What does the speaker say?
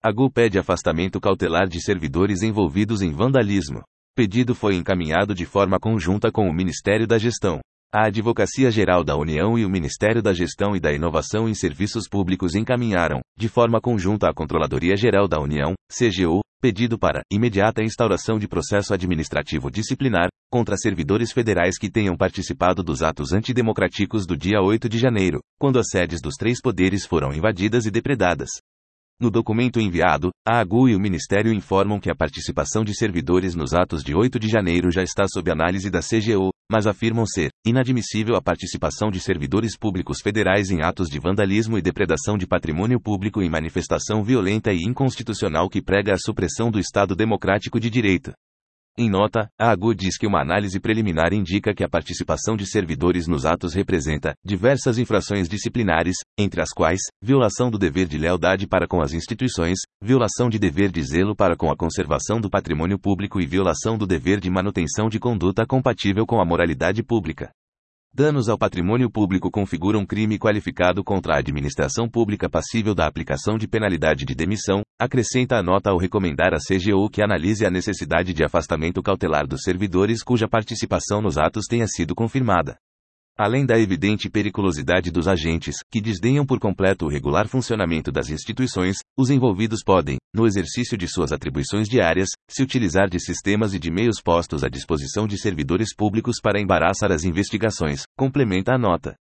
AGU pede afastamento cautelar de servidores envolvidos em vandalismo. Pedido foi encaminhado de forma conjunta com o Ministério da Gestão, a Advocacia Geral da União e o Ministério da Gestão e da Inovação em Serviços Públicos encaminharam, de forma conjunta à Controladoria Geral da União, CGU, pedido para imediata instauração de processo administrativo disciplinar contra servidores federais que tenham participado dos atos antidemocráticos do dia 8 de janeiro, quando as sedes dos três poderes foram invadidas e depredadas. No documento enviado, a AGU e o Ministério informam que a participação de servidores nos atos de 8 de janeiro já está sob análise da CGU, mas afirmam ser inadmissível a participação de servidores públicos federais em atos de vandalismo e depredação de patrimônio público em manifestação violenta e inconstitucional que prega a supressão do Estado Democrático de Direito. Em nota, a AGU diz que uma análise preliminar indica que a participação de servidores nos atos representa diversas infrações disciplinares, entre as quais, violação do dever de lealdade para com as instituições, violação de dever de zelo para com a conservação do patrimônio público e violação do dever de manutenção de conduta compatível com a moralidade pública. Danos ao patrimônio público configuram crime qualificado contra a administração pública passível da aplicação de penalidade de demissão, acrescenta a nota ao recomendar à CGU que analise a necessidade de afastamento cautelar dos servidores cuja participação nos atos tenha sido confirmada. Além da evidente periculosidade dos agentes, que desdenham por completo o regular funcionamento das instituições, os envolvidos podem, no exercício de suas atribuições diárias, se utilizar de sistemas e de meios postos à disposição de servidores públicos para embaraçar as investigações, complementa a nota.